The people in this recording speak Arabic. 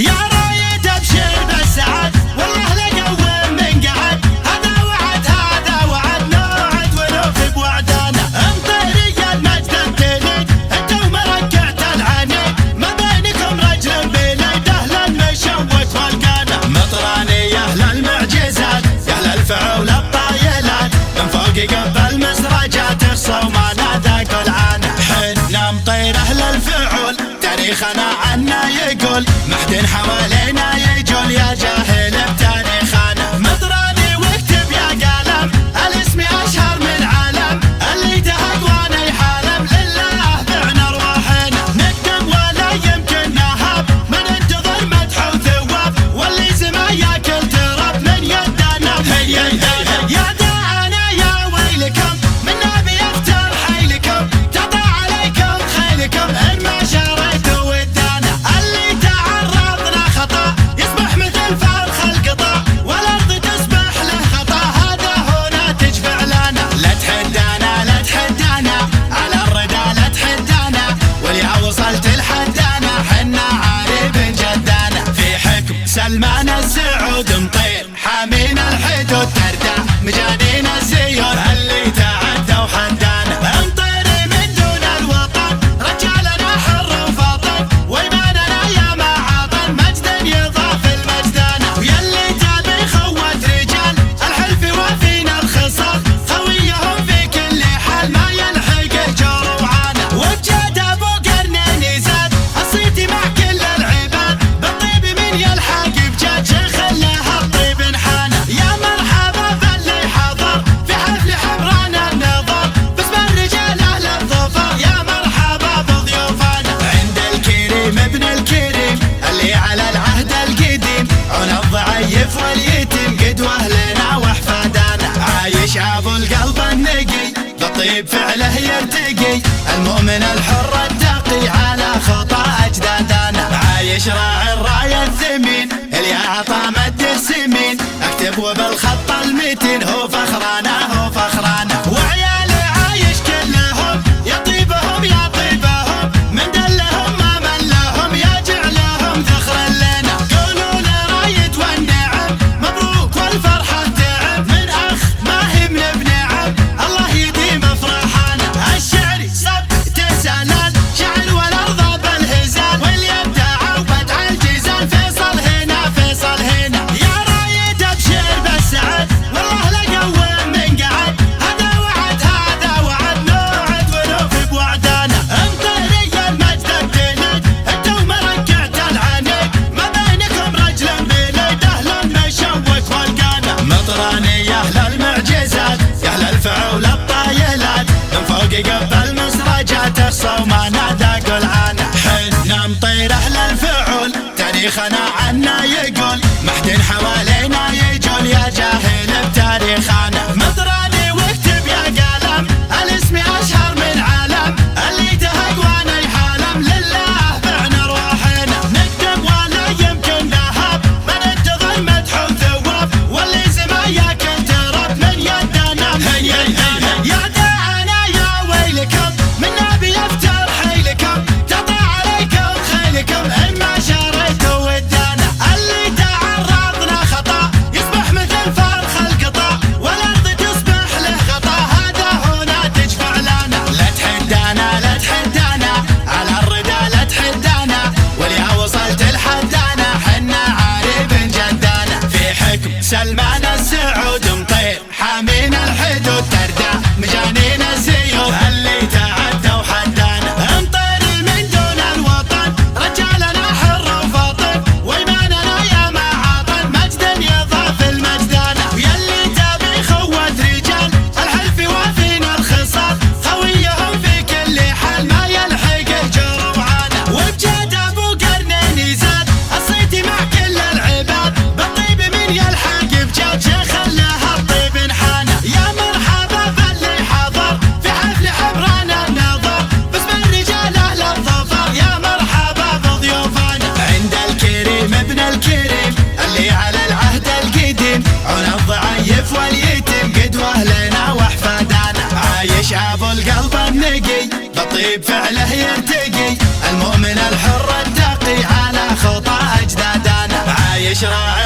يا رايد ابشر بالسعد والله لقوم من قعد. هذا وعد نوعد ونوفي بوعدانا. امطري المجد التليد انت ومرقعت العنيد. ما بينكم رجل بليد اهل المشوت والقانا. مطراني يا اهل المعجزات يا اهل الفعول الطايلات. من فوق قبل مسرجات اخصوا ما نادى كل عانا. حنا مطير اهل الفعول تاريخنا عنا يقول. محد حوالينا يجول يا جاهل بتاريخنا. مطراني واكتب يا قلم الاسم اشهر من علم. اللي تهق وانا يحالم لله بعنا ارواحنا. نكتب ولا يمكن نهاب ما ننتظر مدح وثواب. واللي سما ياكل تراب من يدنا. يا داعنا يا ويلكم من نبي يفتر حيلكم. تضع عليكم خيلكم ان ما شريتوا ودانا. اللي تعرضنا خطا يصبح مثل فرخ القطا. والارض تسبح له خطا هذا هنا تشفع لنا. لا تحدانا على الردى لا تحدانا. واليا وصلت لحدانا حنا عارب جدانا. في حكم سلمان السعود مطير حامين الحدود. تردى مجانين الزيور اللي تعدوا حدانا. امطري من دون الوطن رجالنا حر وفاطن. وايماننا يا معاطن مجد يضاف المجدانا. ويلي تابي خوت رجال الحلف وفينا الخصال. خويهم في كل حال ما يلحقه جور وعانا. وبجد ابو قرنين زاد الصيتي مع كل العباد. بالطيب من يلحق بجد شيخ له الطيب انحانا. يا مرحبا باللي حضر في حفل حمران النظر. باسم الرجال اهل الظفر يا مرحبا بضيوفانا. عند الكريم ابن الكريم اللي على العهد القديم. عون الضعيف واليتيم قدوه لنا واحفادانا. عايش ابو القلب النقي بالطيب فعله يرتقي. المؤمن الحر التقي على خطى اجدادنا. عايش راعي الرايه الثمين اللي اعطى مد السمين. اكتب وبالخط المتين هو فخرانا وعيالي عايش كلهم يطيبهم من دلهم ما ملهم يا جعلهم ذخرا لنا. قولوا لرايد والنعم مبروك والفرحه تعب. من اخ ما هي من ابن عم الله يديم افراحنا. الشعر صب تسالان شعر والارض بالهزال. واللي ابدع وبدع الجزال فيصل هنا. يا رايد ابشر بالسعد والله لقوم من قعد. هذا وعد نوعد ونوفي بوعدانا. امطري المجد التليد انت ومرقعت العنيد. ما بينكم رجل بليد اهل المشوت والقانا. مطراني يا اهل المعجزات يا اهل الفعول الطايلات. من فوق قبل مسرجات اخصوا ما نادى قل عانا. حنا مطير اهل الفعول تاريخنا عنا يقول. محد حوالينا يجول يا جاهل بتاريخنا. مطراني واكتب يا قلم الاسم اشهر من علم. اللي تهق وانا يحالم لله بعنا ارواحنا. نكتب ولا يمكن نهاب ما ننتظر مدح وثواب. واللي سما ياكل تراب من يدنا. يا داعنا يا ويلكم من نبي يفتر حيلكم. تضع عليكم خيلكم ان ما شريتوا ودانا. اللي تعرضنا خطا يصبح مثل فرخ القطا. والارض تسبح له غطا هذا هنا تشفع لنا. لا تحدانا على الردى لا تحدانا. واليا وصلت لحدانا حنا عارب جدانا. في حكم سلمان السعود مطير حامين الحدود. تردى مجانين الزيور اللي تعدوا حدانا. امطري من دون الوطن رجالنا حر وفاطن. وايماننا يا معاطن مجد يضاف المجدانا. ويلي تابي خوت رجال الحلف وفينا الخصال. خويهم في كل حال ما يلحقه جور وعانا. وبجد ابو قرنين زاد الصيتي مع كل العباد. بالطيب من يلحق بجد شيخ له الطيب انحانا. يا مرحبا باللي حضر في حفل حمران النظر. باسم الرجال اهل الظفر يا مرحبا بضيوفانا. عند الكريم ابن الكريم اللي على العهد القديم. عون الضعيف واليتيم قدوه لنا واحفادانا. عايش ابو القلب النقي بالطيب فعله يرتقي. المؤمن الحر التقي على خطى اجدادنا. عشرة